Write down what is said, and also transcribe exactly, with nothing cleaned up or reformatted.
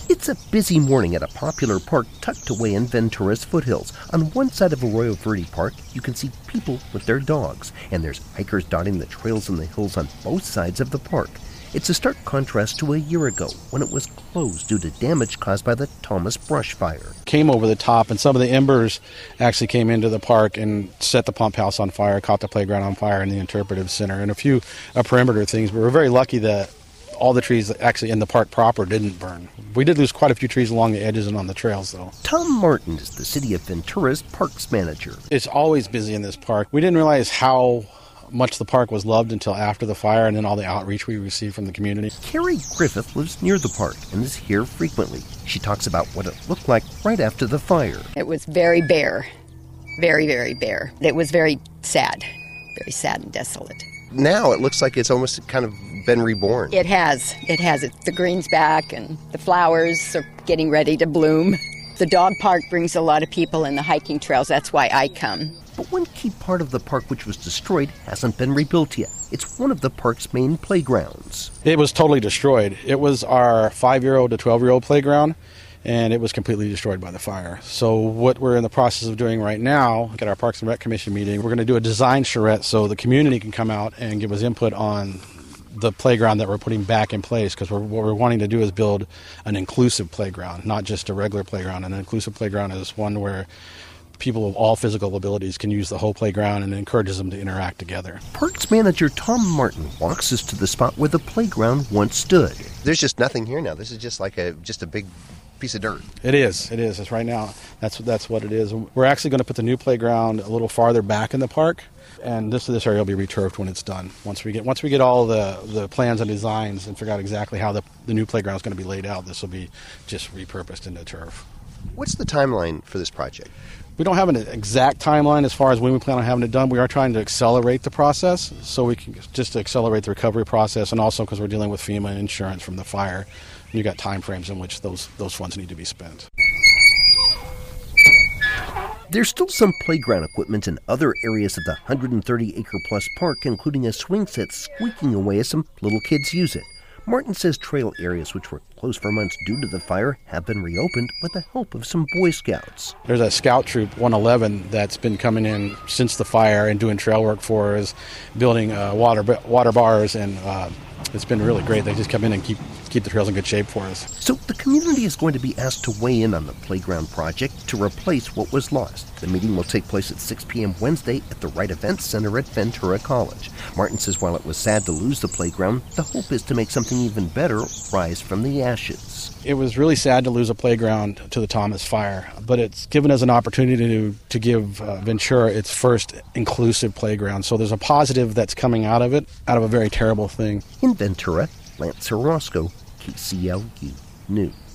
It's a busy morning at a popular park tucked away in Ventura's foothills. On one side of Arroyo Verde Park, you can see people with their dogs, and there's hikers dotting the trails in the hills on both sides of the park. It's a stark contrast to a year ago when it was closed due to damage caused by the Thomas brush fire. Came over the top, and some of the embers actually came into the park and set the pump house on fire, caught the playground on fire and the interpretive center, and a few uh, perimeter things. But we're very lucky that all the trees actually in the park proper didn't burn. We did lose quite a few trees along the edges and on the trails, though. Tom Martin is the City of Ventura's parks manager. It's always busy in this park. We didn't realize how much the park was loved until after the fire and then all the outreach we received from the community. Carrie Griffith lives near the park and is here frequently. She talks about what it looked like right after the fire. It was very bare, very, very bare. It was very sad, very sad and desolate. Now it looks like it's almost kind of been reborn. It has. It has. It, the green's back and the flowers are getting ready to bloom. The dog park brings a lot of people and the hiking trails. That's why I come. But one key part of the park which was destroyed hasn't been rebuilt yet. It's one of the park's main playgrounds. It was totally destroyed. It was our five-year-old to twelve-year-old playground, and it was completely destroyed by the fire. So what we're in the process of doing right now, at our Parks and Rec Commission meeting, we're going to do a design charrette so the community can come out and give us input on the playground that we're putting back in place, because what we're wanting to do is build an inclusive playground, not just a regular playground. An inclusive playground is one where people of all physical abilities can use the whole playground and encourages them to interact together. Parks manager Tom Martin walks us to the spot where the playground once stood. There's just nothing here now. This is just like a just a big piece of dirt. It is. It is. It's right now. That's that's what it is. We're actually going to put the new playground a little farther back in the park, and this this area will be returfed when it's done. Once we get once we get all the, the plans and designs and figure out exactly how the, the new playground is going to be laid out, this will be just repurposed into turf. What's the timeline for this project? We don't have an exact timeline as far as when we plan on having it done. We are trying to accelerate the process, so we can just to accelerate the recovery process, and also because we're dealing with FEMA and insurance from the fire. You've got time frames in which those those funds need to be spent. There's still some playground equipment in other areas of the one hundred thirty acre plus park, including a swing set squeaking away as some little kids use it. Martin says trail areas which were closed for months due to the fire have been reopened with the help of some Boy Scouts. There's a scout troop, one eleven, that's been coming in since the fire and doing trail work for us, building uh, water water bars, and uh, it's been really great. They just come in and keep keep the trails in good shape for us. So the community is going to be asked to weigh in on the playground project to replace what was lost. The meeting will take place at six p.m. Wednesday at the Wright Events Center at Ventura College. Martin says while it was sad to lose the playground, the hope is to make something even better rise from the ashes. It was really sad to lose a playground to the Thomas fire, but it's given us an opportunity to, to give uh, Ventura its first inclusive playground. So there's a positive that's coming out of it, out of a very terrible thing. In Ventura, Lance Orozco, K C L U News.